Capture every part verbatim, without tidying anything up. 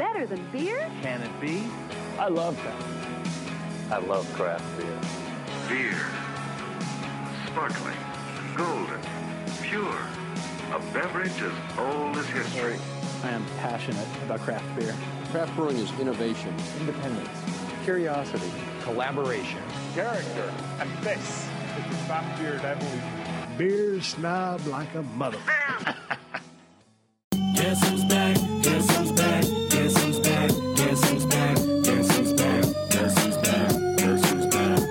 better than beer? Can it be? I love craft beer. I love craft beer. Beer. Sparkling. Golden. Pure. A beverage as old as history. I am passionate about craft beer. Craft brewing is innovation. Independence. Curiosity. Collaboration. Character. And this is the craft beer revolution. Beer snob like a mother. Guess who's back? Guess who's back? Guess who's back? Guess who's back? Guess who's back? Guess who's back? Guess who's back?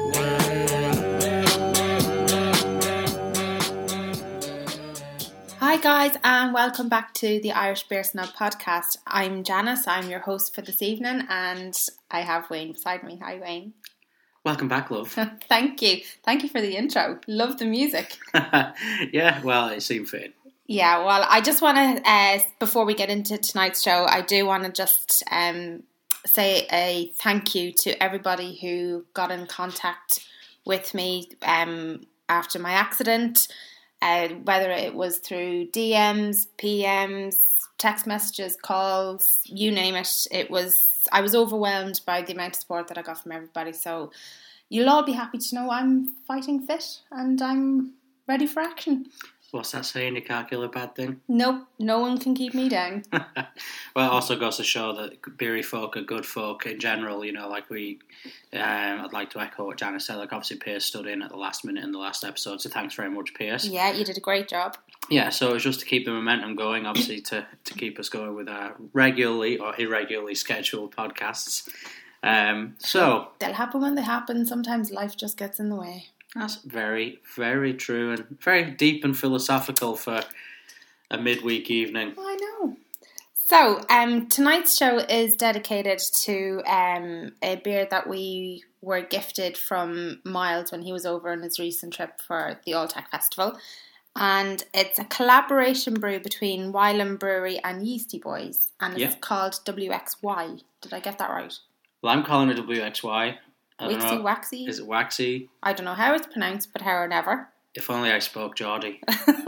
Hi guys, and welcome back to the Irish Beer Snob podcast. I'm Janice, I'm your host for this evening, and I have Wayne beside me. Hi Wayne. Welcome back, love. Thank you. Thank you for the intro. Love the music. Yeah, well, it seemed fitting. Yeah, well, I just want to, uh, before we get into tonight's show, I do want to just um, say a thank you to everybody who got in contact with me um, after my accident, uh, whether it was through D Ms, P Ms, text messages, calls, you name it. It was, I was overwhelmed by the amount of support that I got from everybody. So you'll all be happy to know I'm fighting fit and I'm ready for action. What's that saying? You can't kill a bad thing? Nope, no one can keep me down. Well, it also goes to show that beery folk are good folk in general. You know, like we, um, I'd like to echo what Janice said. Like, obviously, Pierce stood in at the last minute in the last episode, so thanks very much, Pierce. Yeah, you did a great job. Yeah, so it was just to keep the momentum going, obviously, to, to keep us going with our regularly or irregularly scheduled podcasts. Um, so They'll happen when they happen. Sometimes life just gets in the way. That's very, very true and very deep and philosophical for a midweek evening. I know. So, um, tonight's show is dedicated to um, a beer that we were gifted from Miles when he was over on his recent trip for the Alltech Festival. And it's a collaboration brew between Wylam Brewery and Yeasty Boys. And it's Yep. called W X Y. Did I get that right? Well, I'm calling it W X Y. I don't Wixy know. Waxy? Is it waxy? I don't know how it's pronounced, but how or never. If only I spoke Geordie.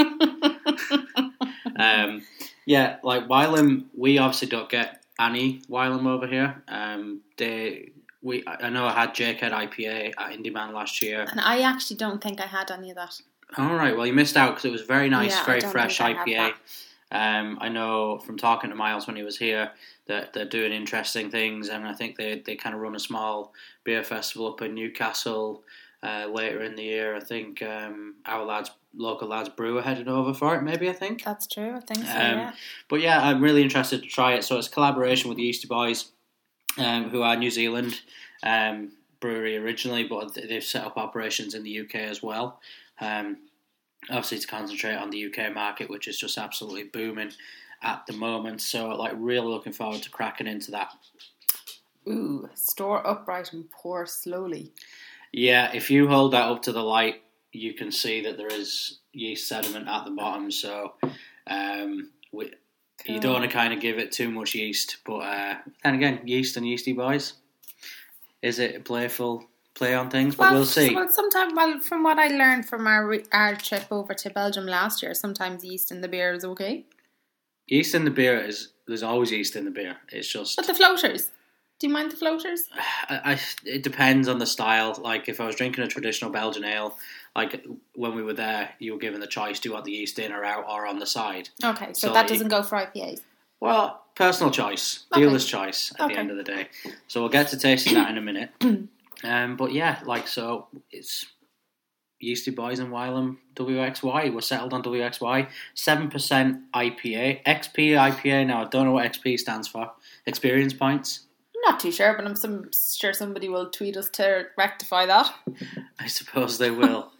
um, yeah, like Wylam, we obviously don't get any Wylam over here. Um, they, we, I know I had Jakehead I P A at Indie Man last year. And I actually don't think I had any of that. All right, well, you missed out because it was very nice, Yeah, I very don't fresh think I I P A. have Um, I know from talking to Miles when he was here that they're doing interesting things, and I think they, they kind of run a small beer festival up in Newcastle uh, later in the year. I think um, our lads, local lads, Brew are heading over for it. Maybe I think that's true. I think so. Um, yeah. But yeah, I'm really interested to try it. So it's a collaboration with the Yeasty Boys, um, who are New Zealand um, brewery originally, but they've set up operations in the U K as well. Um, Obviously, to concentrate on the U K market, which is just absolutely booming at the moment. So, like, really looking forward to cracking into that. Ooh, store upright and pour slowly. Yeah, if you hold that up to the light, you can see that there is yeast sediment at the bottom. So, um, we, cool. You don't want to kind of give it too much yeast. But uh, then again, yeast and Yeasty Boys. Is it a playful play on things? But well, we'll see. Well, sometimes, well, from what I learned from our our trip over to Belgium last year, sometimes yeast in the beer is okay. Yeast in the beer is there's always yeast in the beer. It's just. But the floaters. Do you mind the floaters? I, I, it depends on the style. Like if I was drinking a traditional Belgian ale, like when we were there, you were given the choice: do you want the yeast in or out or on the side? Okay, so, So that you- doesn't go for I P As. Well, personal choice, Okay. dealer's choice at Okay. the end of the day. So we'll get to tasting that in a minute. Um, but yeah, like so, it's Yeasty Boys and Wylam W X Y. We're settled on W X Y. seven percent I P A. X P I P A. Now, I don't know what X P stands for. Experience points? Not too sure, but I'm some, sure somebody will tweet us to rectify that. I suppose they will.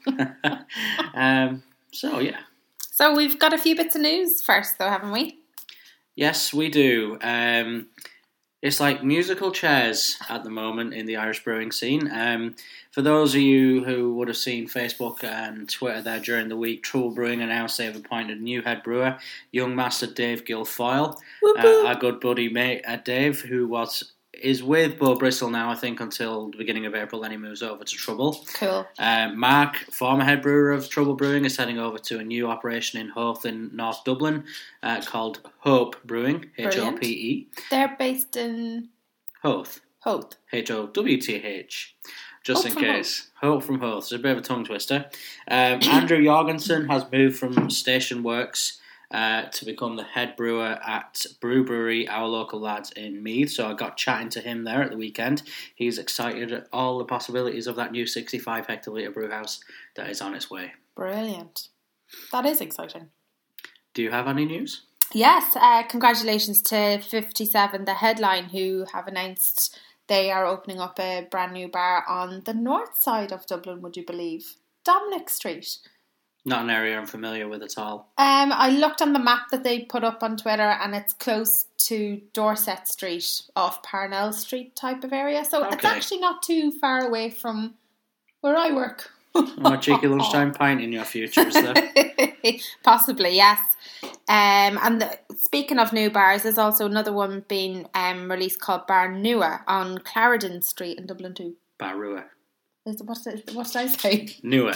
um, so, yeah. So we've got a few bits of news first, though, haven't we? Yes, we do. Um, it's like musical chairs at the moment in the Irish brewing scene. Um, for those of you who would have seen Facebook and Twitter there during the week, Trouble Brewing announced they've appointed a new head brewer, young master Dave Guilfoyle, uh, our good buddy mate uh, Dave, who was is with Bo Bristol now, I think, until the beginning of April. Then he moves over to Trouble. Cool. Um, Mark, former head brewer of Trouble Brewing, is heading over to a new operation in Howth in North Dublin uh, called Hope Brewing, H O P E. They're based in... Howth. Howth. H O W T H. Just Hope in case. Hope from Howth. It's a bit of a tongue twister. Um, Andrew Jorgensen has moved from Station Works uh, to become the head brewer at Brew Brewery, our local lads in Meath. So I got chatting to him there at the weekend. He's excited at all the possibilities of that new sixty-five hectolitre brew house that is on its way. Brilliant. That is exciting. Do you have any news? Yes, uh, congratulations to fifty-seven, The Headline, who have announced they are opening up a brand new bar on the north side of Dublin, would you believe? Dominic Street. Not an area I'm familiar with at all. Um, I looked on the map that they put up on Twitter, and it's close to Dorset Street, off Parnell Street type of area. So Okay. it's actually not too far away from where I work. Oh, a cheeky lunchtime pint in your future, is there? Possibly, yes. Um, and the, speaking of new bars, there's also another one being um, released called Bar Nua on Clarendon Street in Dublin too. Barua. Is, what, did, what did I say? Nua.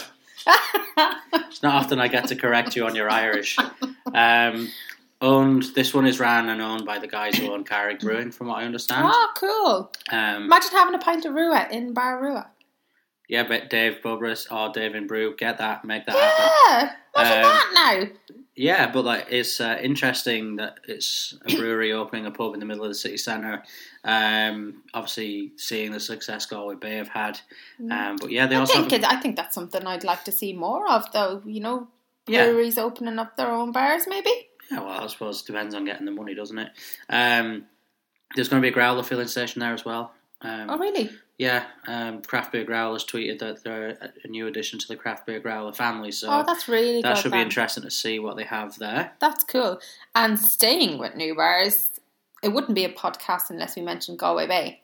It's not often I get to correct you on your Irish. Um, owned. This one is ran and owned by the guys who own Carrick Brewing, from what I understand. Oh, cool. Um, Imagine having a pint of Rua in Bar Rua. yeah, but Dave Bubris or Dave in Brew, get that, make that Yeah, happen. imagine Um, that now. Yeah, but like it's uh, interesting that it's a brewery opening a pub in the middle of the city centre. Um, obviously, seeing the success Galway Bay have had, um, but yeah, they I also think have, it, I think that's something I'd like to see more of, though. You know, Yeah. breweries opening up their own bars, maybe. yeah. Well, I suppose it depends on getting the money, doesn't it? Um, there's going to be a growler filling station there as well. Um, Oh, really? Yeah, um, Craft Beer Growlers tweeted that they're a new addition to the Craft Beer Growler family, so Oh, that's really that good should be then. interesting to see what they have there. That's cool. And staying with new bars, it wouldn't be a podcast unless we mentioned Galway Bay.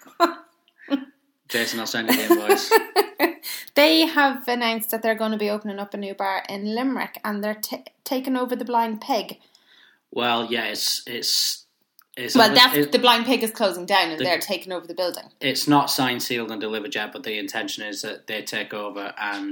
Jason, I'll send you the invoice. They have announced that they're going to be opening up a new bar in Limerick, and they're t- taking over the Blind Pig. Well, yeah, it's it's it's Well, obvi- that's, it- the Blind Pig is closing down, and the- they're taking over the building. it's not signed, sealed, and delivered yet, but the intention is that they take over and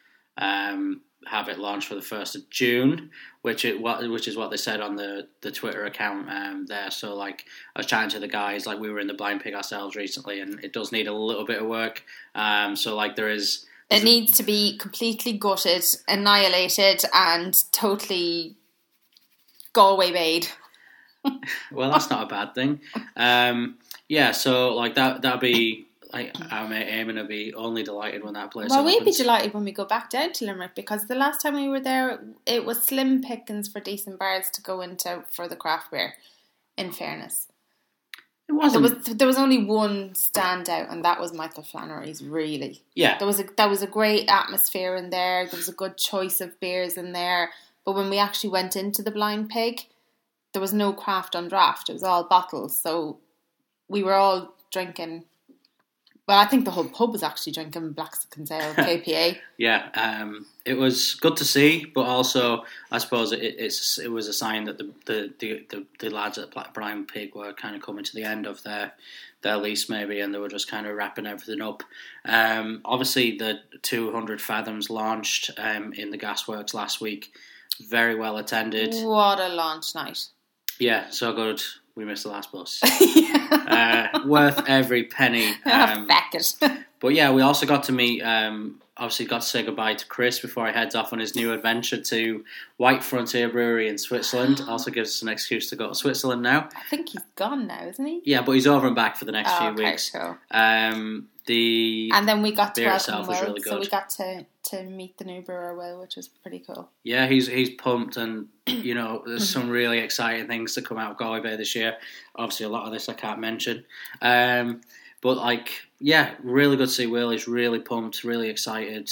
um, have it launched for the first of June, which it what which is what they said on the, the Twitter account um, there. So, like, I was chatting to the guys, like, we were in the Blind Pig ourselves recently, and it does need a little bit of work. Um, so, like, there is. It needs to be completely gutted, annihilated, and totally Galway Bayed. Well, that's not a bad thing. Um, yeah, so like that that'd be like I'm aiming to be only delighted when that place Well, opens. we'd be delighted when we go back down to Limerick, because the last time we were there, it was slim pickings for decent bars to go into for the craft beer, in fairness. It wasn't. There was there was only one standout, and that was Michael Flannery's, really. Yeah. There was a there was a great atmosphere in there. There was a good choice of beers in there. But when we actually went into the Blind Pig, there was no craft on draft. It was all bottles. So we were all drinking. Well, I think the whole pub was actually drinking Blackstock Ale, K P A. Yeah, um, it was good to see, but also I suppose it, it's it was a sign that the the, the, the, the lads at Black Blind Pig were kind of coming to the end of their their lease maybe, and they were just kind of wrapping everything up. Um, obviously, the two hundred Fathoms launched um, in the Gasworks last week. Very well attended. What a launch night. Yeah, so good. We missed the last bus. uh, worth every penny. Um, Feck it. but yeah, we also got to meet, um, obviously got to say goodbye to Chris before he heads off on his new adventure to White Frontier Brewery in Switzerland. Also gives us an excuse to go to Switzerland now. I think he's gone now, isn't he? Yeah, but he's over and back for the next Oh, few okay, weeks. cool. Um, the And then we got to beer welcome itself was Will, really so good. we got to, to meet the new brewer, Will, which was pretty cool. Yeah, he's he's pumped, and you know, there's some really exciting things to come out of Galway Bay this year. Obviously, a lot of this I can't mention, um, but like, yeah, really good to see Will. He's really pumped, really excited,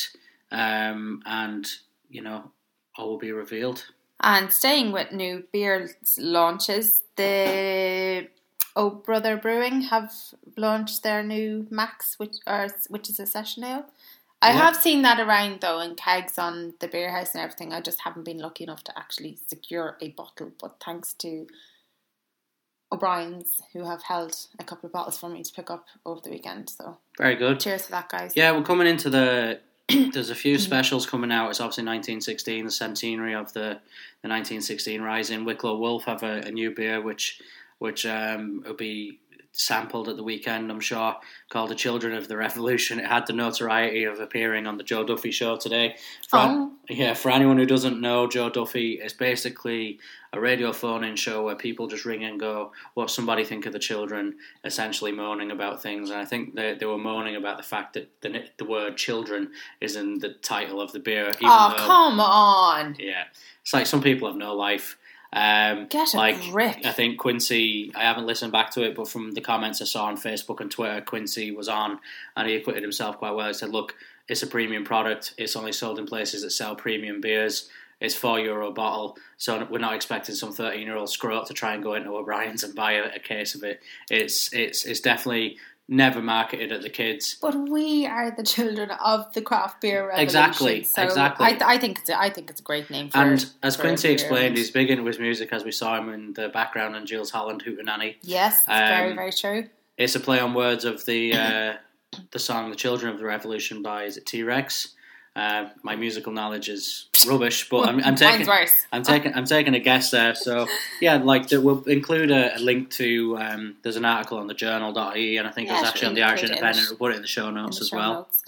um, and you know, all will be revealed. And staying with new beer launches, the Oh Brother Brewing have launched their new Max, which or which is a session ale. I Yeah. have seen that around though in kegs on the beer house and everything. I just haven't been lucky enough to actually secure a bottle. But thanks to Oh O'Brien's, who have held a couple of bottles for me to pick up over the weekend. So very good. Cheers for that, guys. Yeah, we're coming into the. There's a few specials coming out. It's obviously nineteen sixteen, the centenary of the, the nineteen sixteen Rising. Wicklow Wolf have a, a new beer which which um, will be sampled at the weekend, I'm sure, called The Children of the Revolution. It had the notoriety of appearing on the Joe Duffy show today. For, oh. Yeah, for anyone who doesn't know, Joe Duffy is basically a radio phone-in show where people just ring and go, what somebody think of the children, essentially moaning about things. And I think they, they were moaning about the fact that the, the word children is in the title of the beer. Even oh, though, come on. Yeah. It's like some people have no life. Um, Get a like, grip. I think Quincy, I haven't listened back to it, but from the comments I saw on Facebook and Twitter, Quincy was on and he acquitted himself quite well. He said, look, it's a premium product. It's only sold in places that sell premium beers. It's four euro a bottle. So we're not expecting some thirteen-year-old scrot to try and go into O'Brien's and buy a, a case of it. It's it's it's definitely never marketed at the kids. But we are the children of the craft beer revolution. Exactly, so exactly. I, th- I think it's a, I think it's a great name for And as for Quincy explained, beer. he's big into his music, as we saw him in the background on Jules Holland, Hootenanny. Yes, it's Um, very, very true. It's a play on words of the uh, the song "The Children of the Revolution" by is it T-Rex. Uh, my musical knowledge is rubbish, but I'm, I'm taking Mine's worse. I'm taking I'm taking a guess there. So yeah, like the, we'll include a, a link to um, there's an article on the journal dot I E, and I think Yeah, it was actually on the we'll Irish include it in Independent. the- We'll put it in the show notes in the as show well. notes.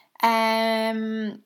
Um,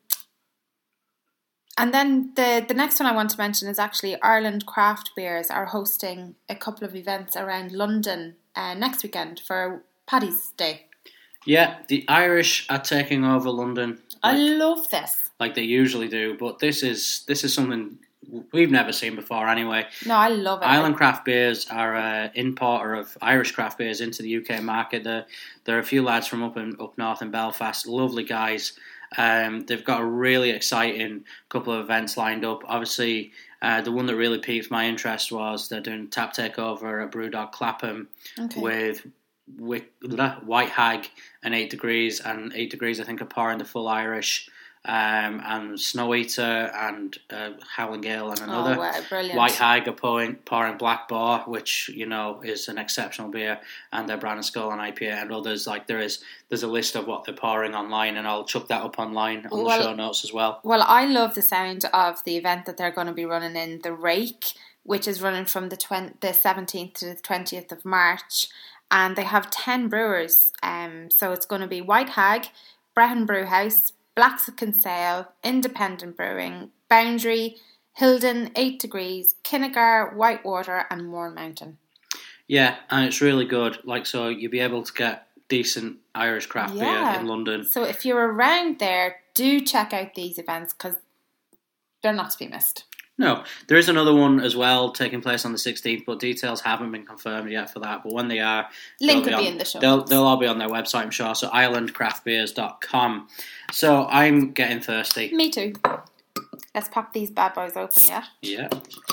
and then the the next one I want to mention is actually Ireland Craft Beers are hosting a couple of events around London uh, next weekend for Paddy's Day. Yeah, the Irish are taking over London. I like- love this. like they usually do, but this is this is something we've never seen before anyway. No, I love it. Ireland Craft Beers are an importer of Irish craft beers into the U K market. There, there are a few lads from up in, up north in Belfast, lovely guys. Um, they've got a really exciting couple of events lined up. Obviously, uh, the one that really piqued my interest was they're doing Tap Takeover at Brewdog Clapham Okay. with Wick, White Hag and Eight Degrees, and Eight Degrees I think are pouring the full Irish, um, and Snow Eater and uh, Howling Gale and another. Oh, wow, brilliant. White Hag are pouring, pouring Black Boar, which you know is an exceptional beer, and their Brown and Skull and I P A and others. Like there is, there's a list of what they're pouring online, and I'll chuck that up online on Well- the show notes as well. Well, I love the sound of the event that they're going to be running in the Rake, which is running from the twenty, the seventeenth to the twentieth of March, and they have ten brewers. Um, so it's going to be White Hag, Brehon Brewhouse, Black's Kinsale, Independent Brewing, Boundary, Hilden, Eight Degrees, Kinnegar, Whitewater, and Mourne Mountain. Yeah, and it's really good. Like so, you'll be able to get decent Irish craft Yeah. beer in London. So if you're around there, do check out these events because they're not to be missed. No, there is another one as well taking place on the sixteenth, but details haven't been confirmed yet for that. But when they are, Link they'll will be on- in the show They'll, notes. they'll all be on their website, I'm sure. So ireland craft beers dot com. So I'm getting thirsty. Me too. Let's pop these bad boys open, yeah? Yeah.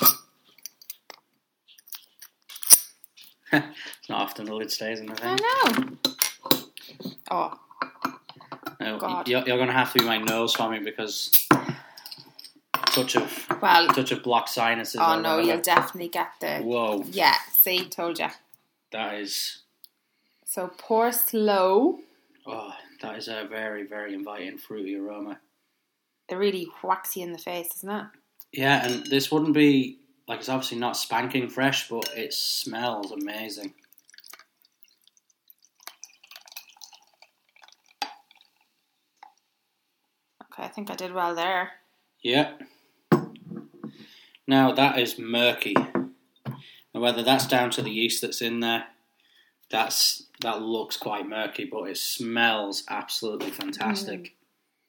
It's not often the lid stays in the thing. I know. Oh, No, God. You're, you're going to have to be my nose for me because touch of well. touch of blocked sinuses. Oh or no, whatever. you'll definitely get the. Whoa, Yeah, see, told ya. that is So pour slow. oh, that is a very very inviting fruity aroma. They're really waxy in the face, isn't it? Yeah, and this wouldn't be like it's obviously not spanking fresh, but it smells amazing. Okay, I think I did well there. Yeah. Now that is murky. And whether that's down to the yeast that's in there, that's that looks quite murky, but it smells absolutely fantastic. Mm.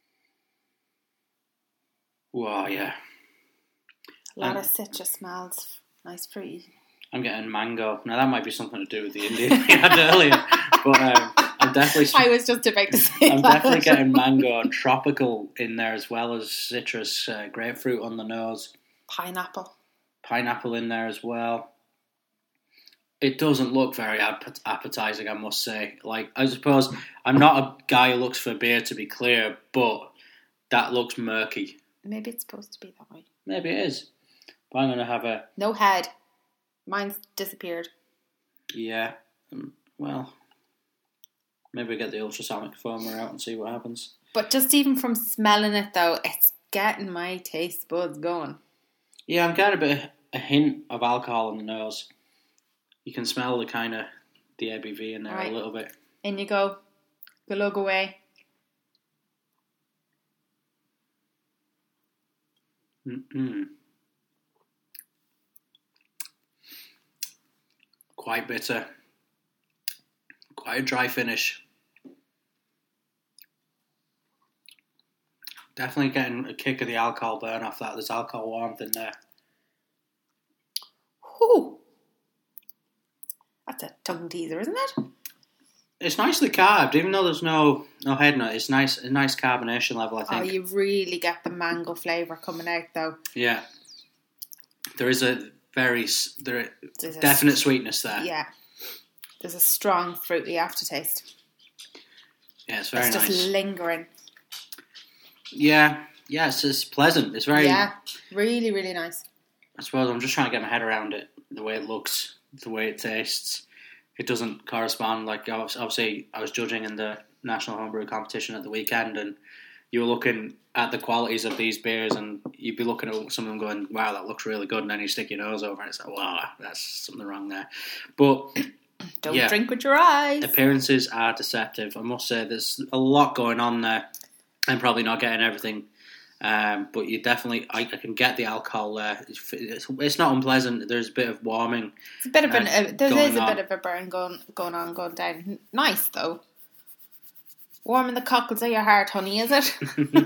Wow, yeah. A lot Um, of citrus smells. Nice fruity. I'm getting mango. Now that might be something to do with the Indian we had earlier, but um, I'm definitely. I was just about to say I'm that. definitely getting mango and tropical in there as well as citrus, uh, grapefruit on the nose, Pineapple. pineapple in there as well. It doesn't look very app- appetizing, I must say. Like, I suppose I'm not a guy who looks for beer to be clear, but that looks murky. Maybe it's supposed to be that way. Maybe it is. But I'm going to have a... No head. Mine's disappeared. Yeah. Um, well, maybe we get the ultrasonic foamer out and see what happens. But just even from smelling it, though, it's getting my taste buds going. Yeah, I'm getting a bit a hint of alcohol in the nose. You can smell the kind of the A B V in there right. a little bit. In you go. Glug away. Mm-mm. Quite bitter. Quite a dry finish. Definitely getting a kick of the alcohol burn off that. There's alcohol warmth in there. Whew. That's a tongue teaser, isn't it? It's nicely carved, even though there's no no head nut. It's nice, a nice carbonation level, I think. Oh, you really get the mango flavour coming out, though. Yeah, there is a very there There's a definite st- sweetness there. Yeah, there's a strong fruity aftertaste. Yeah, it's very it's nice. It's just lingering. Yeah, yeah, it's just pleasant. It's very yeah, really, really nice. I suppose I'm just trying to get my head around it, the way it looks, the way it tastes. It doesn't correspond. Like obviously, I was judging in the National Homebrew competition at the weekend, and you were looking at the qualities of these beers, and you'd be looking at some of them going, "Wow, that looks really good," and then you stick your nose over, and it's like, "Wow, that's something wrong there." But don't yeah, drink with your eyes. Appearances are deceptive. I must say, there's a lot going on there. I'm probably not getting everything. Um, but you definitely, I, I can get the alcohol there. It's, it's, it's not unpleasant. There's a bit of warming. It's a bit of an. uh, Uh, there is a on. bit of a burn going going on, going down. Nice though. Warming the cockles of your heart, honey, is it?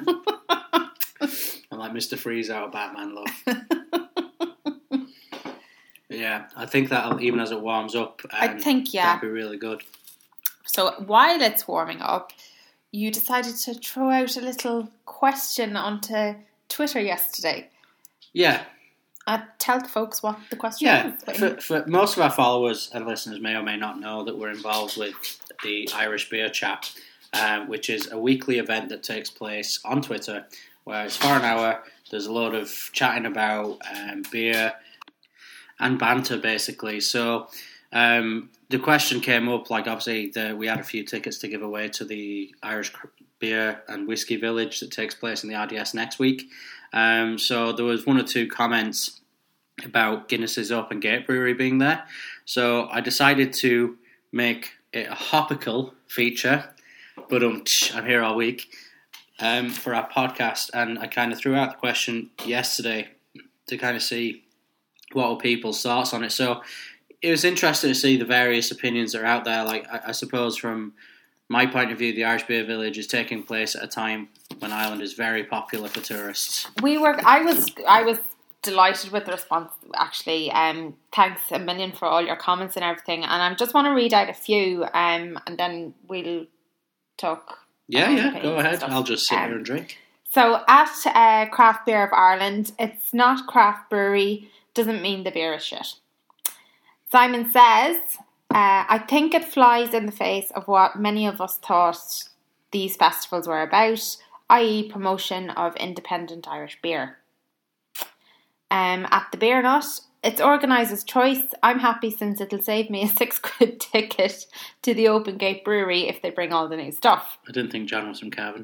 I'm like Mister Freeze out of Batman, love. Yeah, I think that even as it warms up, um, I think yeah, that'd be really good. So while it's warming up, you decided to throw out a little question onto Twitter yesterday. Yeah. Uh, tell the folks what the question yeah, is. for, for most of our followers and listeners may or may not know that we're involved with the Irish Beer Chat, um, which is a weekly event that takes place on Twitter, where it's for an hour. There's a lot of chatting about um, beer and banter, basically. So um, the question came up, like obviously the, we had a few tickets to give away to the Irish Beer and Whiskey Village that takes place in the R D S next week. Um, so there was one or two comments about Guinness's Open Gate Brewery being there. So I decided to make it a hopical feature, but um, I'm here all week um, for our podcast, and I kind of threw out the question yesterday to kind of see what were people's thoughts on it. So it was interesting to see the various opinions that are out there. Like, I, I suppose from my point of view, the Irish Beer Village is taking place at a time when Ireland is very popular for tourists. We were, I was, I was delighted with the response, actually. Um, thanks a million for all your comments and everything. And I just want to read out a few, um, and then we'll talk. Yeah, yeah, go ahead. I'll just sit um, here and drink. So at uh, Craft Beer of Ireland, it's not craft brewery, doesn't mean the beer is shit. Simon says, uh, I think it flies in the face of what many of us thought these festivals were about, that is promotion of independent Irish beer. Um, at the Beer Nut, it's organisers' choice. I'm happy since it'll save me a six quid ticket to the Open Gate Brewery if they bring all the new stuff. I didn't think John was from Cavan.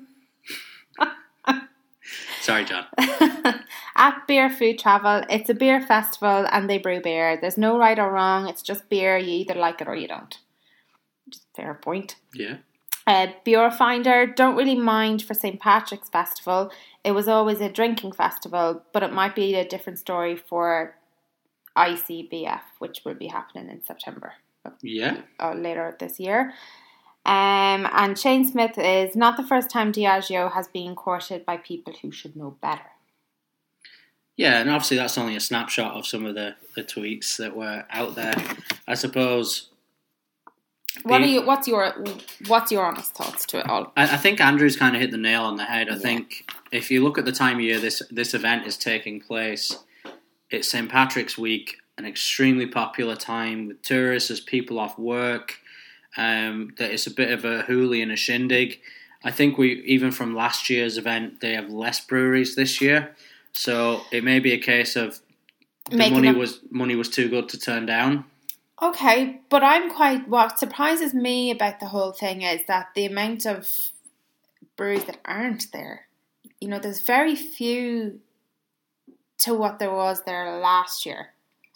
Sorry, John. At Beer Food Travel, it's a beer festival and they brew beer. There's no right or wrong. It's just beer. You either like it or you don't. Fair point. Yeah. Uh, Beer Finder, don't really mind for Saint Patrick's Festival. It was always a drinking festival, but it might be a different story for I C B F, which will be happening in September. Yeah. Or later this year. Um, and Shane Smith is not the first time Diageo has been courted by people who should know better. Yeah, and obviously that's only a snapshot of some of the, the tweets that were out there. I suppose. What the, are you? What's your What's your honest thoughts to it all? I, I think Andrew's kind of hit the nail on the head. I yeah. think if you look at the time of year this this event is taking place, it's Saint Patrick's Week, an extremely popular time with tourists, as people off work. Um, that it's a bit of a hoolie and a shindig. I think we even from last year's event, they have less breweries this year, so it may be a case of the Making money up. was money was too good to turn down. Okay, but I'm quite, what surprises me about the whole thing is that the amount of breweries that aren't there, you know, there's very few to what there was there last year.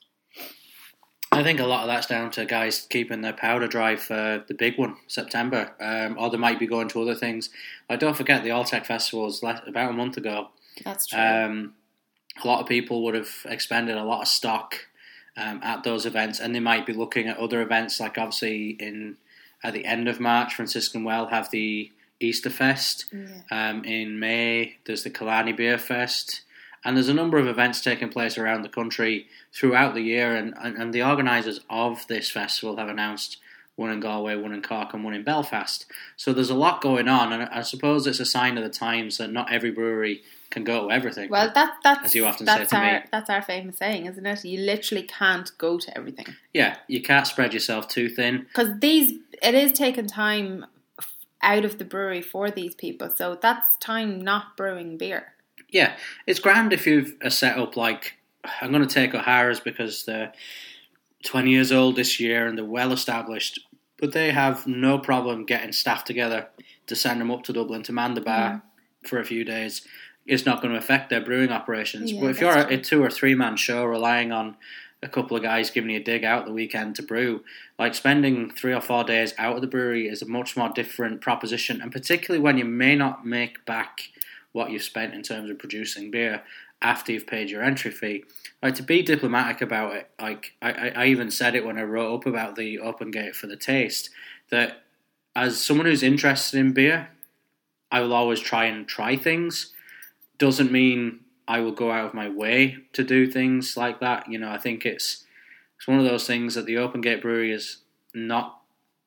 I think a lot of that's down to guys keeping their powder dry for the big one, September, um, or they might be going to other things. Like, don't forget the Alltech Festival was less, about a month ago. That's true. Um, a lot of people would have expended a lot of stock um, at those events, and they might be looking at other events, like obviously in at the end of March, Franciscan Well have the Easter Fest. Yeah. Um, in May, there's the Killarney Beer Fest. And there's a number of events taking place around the country throughout the year, and, and, and the organisers of this festival have announced one in Galway, one in Cork, and one in Belfast. So there's a lot going on, and I suppose it's a sign of the times that not every brewery can go to everything. Well, that, that's, as you often that's, say to our, me. that's our famous saying, isn't it? You literally can't go to everything. Yeah, you can't spread yourself too thin. Because these, it is taking time out of the brewery for these people, so that's time not brewing beer. Yeah, it's grand if you've a setup like, I'm going to take O'Hara's because they're twenty years old this year and they're well established, but they have no problem getting staff together to send them up to Dublin to man the bar mm. for a few days. It's not going to affect their brewing operations. Yeah, but if you're a, a two or three man show relying on a couple of guys giving you a dig out the weekend to brew, like spending three or four days out of the brewery is a much more different proposition, and particularly when you may not make back what you've spent in terms of producing beer after you've paid your entry fee. Like, to be diplomatic about it, like I, I even said it when I wrote up about the Open Gate for the taste, that as someone who's interested in beer, I will always try and try things. Doesn't mean I will go out of my way to do things like that. You know, I think it's it's one of those things that the Open Gate Brewery is not.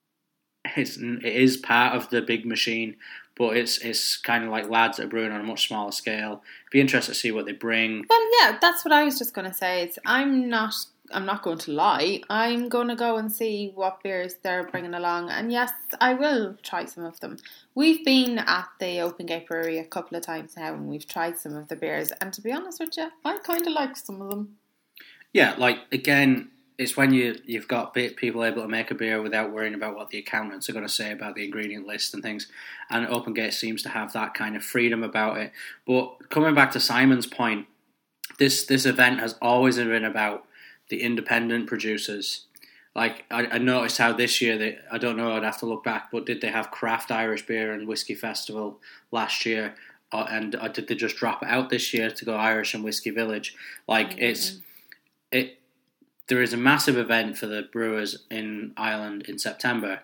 It's, it is part of the big machine, but it's it's kind of like lads that are brewing on a much smaller scale. Be interested to see what they bring. Well, yeah, that's what I was just going to say. It's, I'm not I'm not going to lie. I'm going to go and see what beers they're bringing along, and yes, I will try some of them. We've been at the Open Gate Brewery a couple of times now, and we've tried some of the beers, and to be honest with you, I kind of like some of them. Yeah, like, again, it's when you, you've got people able to make a beer without worrying about what the accountants are going to say about the ingredient list and things. And Open Gate seems to have that kind of freedom about it. But coming back to Simon's point, this this event has always been about the independent producers. Like, I, I noticed how this year, they, I don't know, I'd have to look back, but did they have Craft Irish Beer and Whiskey Festival last year? Or, and or did they just drop it out this year to go Irish and Whiskey Village? Like, mm-hmm. it's... it. There is a massive event for the brewers in Ireland in September,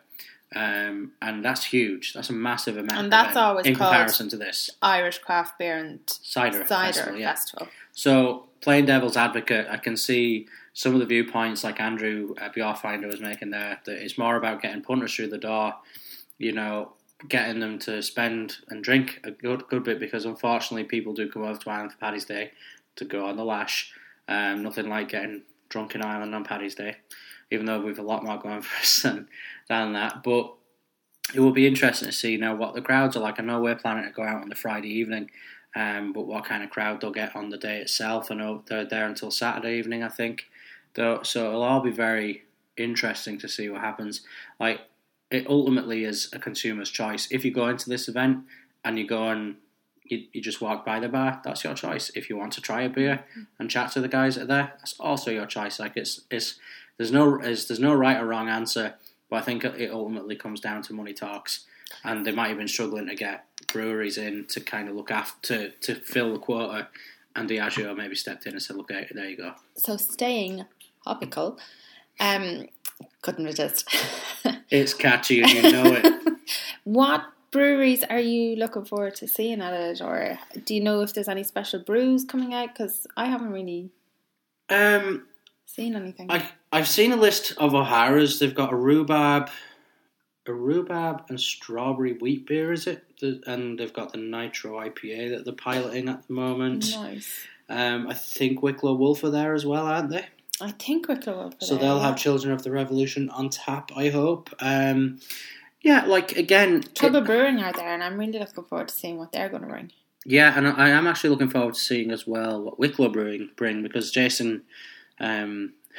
um, and that's huge. That's a massive amount, and that's event always in called comparison to this Irish Craft Beer and Cider, Cider Festival. Yeah. Festival. So, playing devil's advocate, I can see some of the viewpoints like Andrew uh, Bjorfinder was making there, that it's more about getting punters through the door, you know, getting them to spend and drink a good good bit, because unfortunately people do come over to Ireland for Paddy's Day to go on the lash. Um, nothing like getting drunk in Ireland on Paddy's Day, even though we've a lot more going for us than, than that. But it will be interesting to see now what the crowds are like. I know we're planning to go out on the Friday evening, um, but what kind of crowd they'll get on the day itself. I know they're there until Saturday evening, I think. So it'll all be very interesting to see what happens. Like, it ultimately is a consumer's choice. If you go into this event and you go and You, you just walk by the bar, that's your choice. If you want to try a beer and chat to the guys that are there, that's also your choice. Like, it's it's there's no it's, there's no right or wrong answer, but I think it ultimately comes down to money talks, and they might have been struggling to get breweries in to kind of look after to, to fill the quota, and Diageo maybe stepped in and said, "Look, there you go." So staying topical, um, couldn't resist. It's catchy, and you know it. What breweries are you looking forward to seeing at it, or do you know if there's any special brews coming out? Because I haven't really um, seen anything. I, I've seen a list of O'Hara's. They've got a rhubarb, a rhubarb and strawberry wheat beer, is it? The, and they've got the Nitro I P A that they're piloting at the moment. Nice. Um, I think Wicklow Wolf are there as well, aren't they? I think Wicklow Wolf are so there. So they'll yeah. have Children of the Revolution on tap, I hope. Um... Yeah, like, again... Trouble Brewing are there, and I'm really looking forward to seeing what they're going to bring. Yeah, and I am actually looking forward to seeing as well what Wicklow Brewing bring, because Jason, um,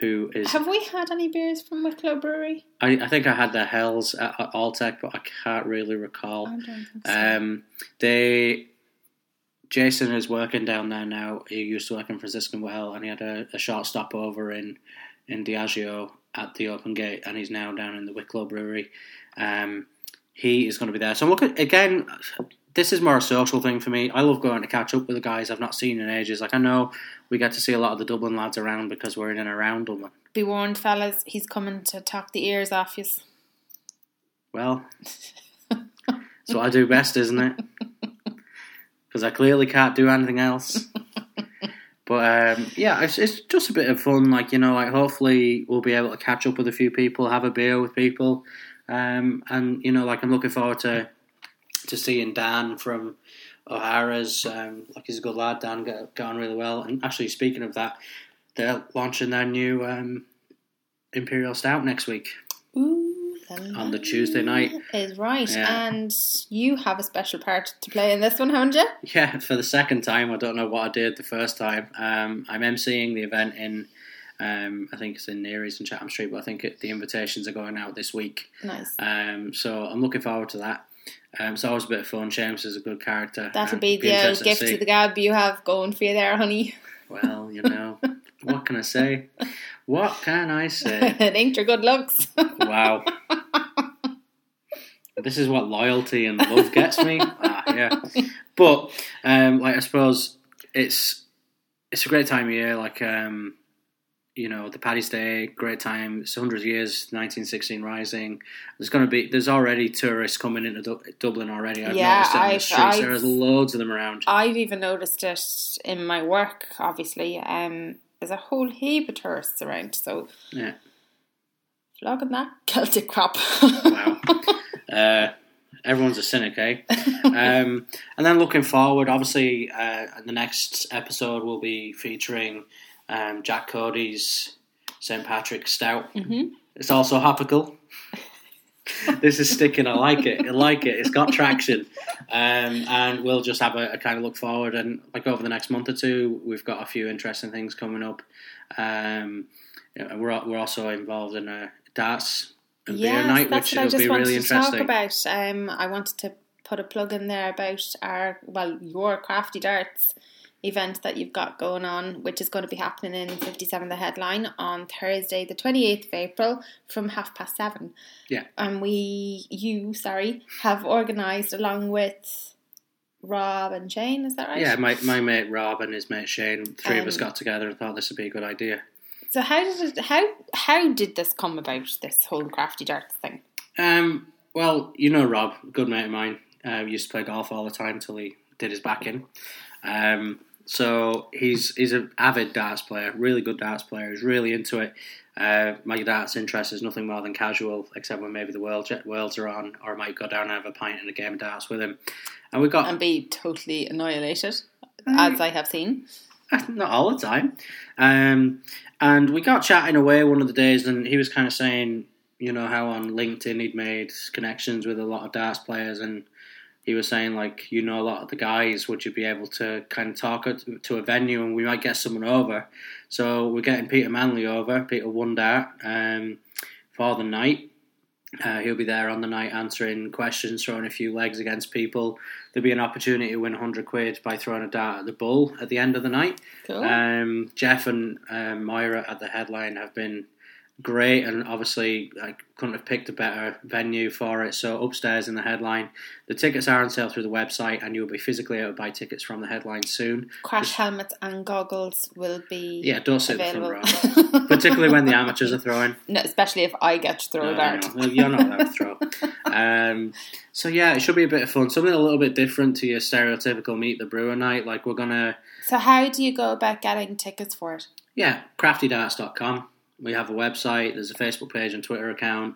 who is... Have we had any beers from Wicklow Brewery? I, I think I had the Hells at, at Alltech, but I can't really recall. I don't think so. Um, they... Jason is working down there now. He used to work in Franciscan Well, and he had a, a short stop over in, in Diageo at the Open Gate, and he's now down in the Wicklow Brewery. Um, he is going to be there. So I'm looking, again, this is more a social thing for me. I love going to catch up with the guys I've not seen in ages. Like, I know we get to see a lot of the Dublin lads around because we're in and around Dublin. Be warned, fellas, he's coming to talk the ears off you. Well, that's what I do best, isn't it? Because I clearly can't do anything else. But um, yeah, it's, it's just a bit of fun. Like, you know, like hopefully we'll be able to catch up with a few people, have a beer with people, um, and you know, like I'm looking forward to to seeing Dan from O'Hara's. Um, like he's a good lad. Dan got, got on really well. And actually, speaking of that, they're launching their new um, Imperial Stout next week. Ooh. On the Tuesday night. Is right. Yeah. And you have a special part to play in this one, haven't you? Yeah, for the second time. I don't know what I did the first time. Um, I'm emceeing the event in, um, I think it's in Neary's in Chatham Street, but I think it, the invitations are going out this week. Nice. Um, so I'm looking forward to that. Um, it's always a bit of fun. Seamus is a good character. That'll um, be the be old gift to, to the gab you have going for you there, honey. Well, you know, what can I say? What can I say? It ain't your good looks. Wow. This is what loyalty and love gets me. Ah, yeah. But um, like I suppose it's it's a great time of year. Like um, you know, the Paddy's Day, great time. It's one hundred years, nineteen sixteen Rising. There's going to be there's already tourists coming into Du- Dublin already. I've yeah, noticed it on the I've, streets. I've, There's loads of them around. I've even noticed it in my work. Obviously, um, there's a whole heap of tourists around. So yeah, flogging that Celtic crop. Wow. Uh, everyone's a cynic, eh? um, and then looking forward, obviously, uh, the next episode will be featuring um, Jack Cody's Saint Patrick's Stout. Mm-hmm. It's also hopical. This is sticking. I like it. I like it. It's got traction. Um, and we'll just have a, a kind of look forward. And like over the next month or two, we've got a few interesting things coming up. Um, we're we're also involved in a darts and yes, beer night, that's which what I will just be wanted really to interesting. talk about. Um, I wanted to put a plug in there about our, well, your Crafty Darts event that you've got going on, which is going to be happening in fifty-seven The Headline on Thursday, the twenty-eighth of April, from half past seven. Yeah. And we, you, sorry, have organised along with Rob and Shane, is that right? Yeah, my, my mate Rob and his mate Shane, three Um, of us got together and thought this would be a good idea. So how did it, how how did this come about, this whole Crafty Darts thing? Um, well, you know Rob, good mate of mine, uh, used to play golf all the time until he did his back in. Um, so he's he's an avid darts player, really good darts player. He's really into it. Uh, my darts interest is nothing more than casual, except when maybe the world worlds are on, or I might go down and have a pint and a game of darts with him. And we got And be totally annihilated, as I have seen. Not all the time. Um, and we got chatting away one of the days, and he was kind of saying, you know, how on LinkedIn he'd made connections with a lot of darts players, and he was saying, like, you know, a lot of the guys, would you be able to kind of talk to a venue, and we might get someone over. So we're getting Peter Manley over, Peter One Dart, um, for the night. Uh, he'll be there on the night answering questions, throwing a few legs against people. There'll be an opportunity to win one hundred quid by throwing a dart at the bull at the end of the night. Cool. Um, Jeff and um, Moira at the Headline have been great, and obviously I couldn't have picked a better venue for it. So upstairs in the Headline, the tickets are on sale through the website, and you'll be physically able to buy tickets from the Headline soon. Crash Just, helmets and goggles will be yeah, don't sit available. in the front row, particularly when the amateurs are throwing. No, especially if I get to throw No, a dart. no, you're not allowed to throw. Um, so yeah, it should be a bit of fun. Something a little bit different to your stereotypical Meet the Brewer night. Like we're gonna, So how do you go about getting tickets for it? yeah, crafty darts dot com. We have a website. There's a Facebook page and Twitter account,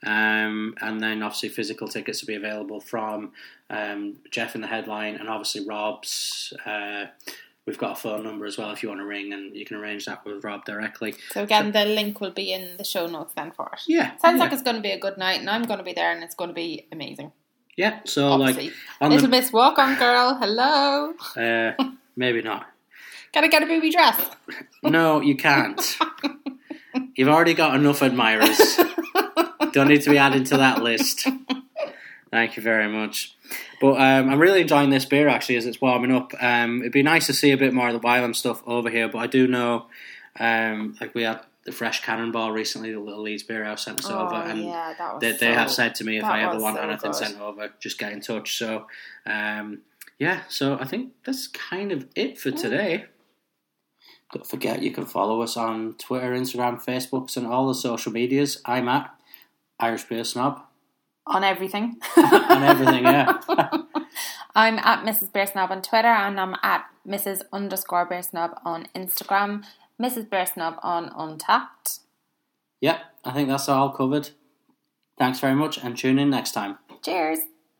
um, and then obviously physical tickets will be available from um, Jeff in the Headline, and obviously Rob's. Uh, we've got a phone number as well if you want to ring, and you can arrange that with Rob directly. So again, the link will be in the show notes then for it. Yeah, Sounds yeah. like it's going to be a good night, and I'm going to be there, and it's going to be amazing. Yeah, so Obviously. like on Little the, Miss Walk On Girl, hello. uh, maybe not. Gotta get a booby dress. No, you can't. You've already got enough admirers. Don't need to be added to that list. Thank you very much. But um, I'm really enjoying this beer, actually, as it's warming up. Um, it'd be nice to see a bit more of the Wylam stuff over here, but I do know, um, like we had the Fresh Cannonball recently, the Little Leeds Beer House sent us oh, over, and yeah, that was they, they so, have said to me if I ever want so anything good. sent over, just get in touch. So, um, yeah, so I think that's kind of it for today. Don't forget, you can follow us on Twitter, Instagram, Facebook, and all the social medias. I'm at Irish Beer Snob. On everything. On everything, yeah. I'm at Missus Beer Snob on Twitter, and I'm at Missus underscore Beer Snob on Instagram. Missus Beer Snob on Untapped. Yep, I think that's all covered. Thanks very much, and tune in next time. Cheers.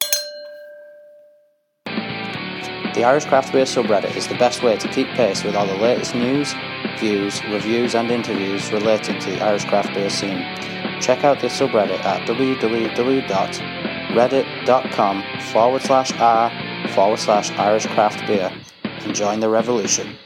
The Irish Craft Beer subreddit is the best way to keep pace with all the latest news, views, reviews and interviews relating to the Irish craft beer scene. Check out the subreddit at www.reddit.com forward slash r forward slash Irish craft beer and join the revolution.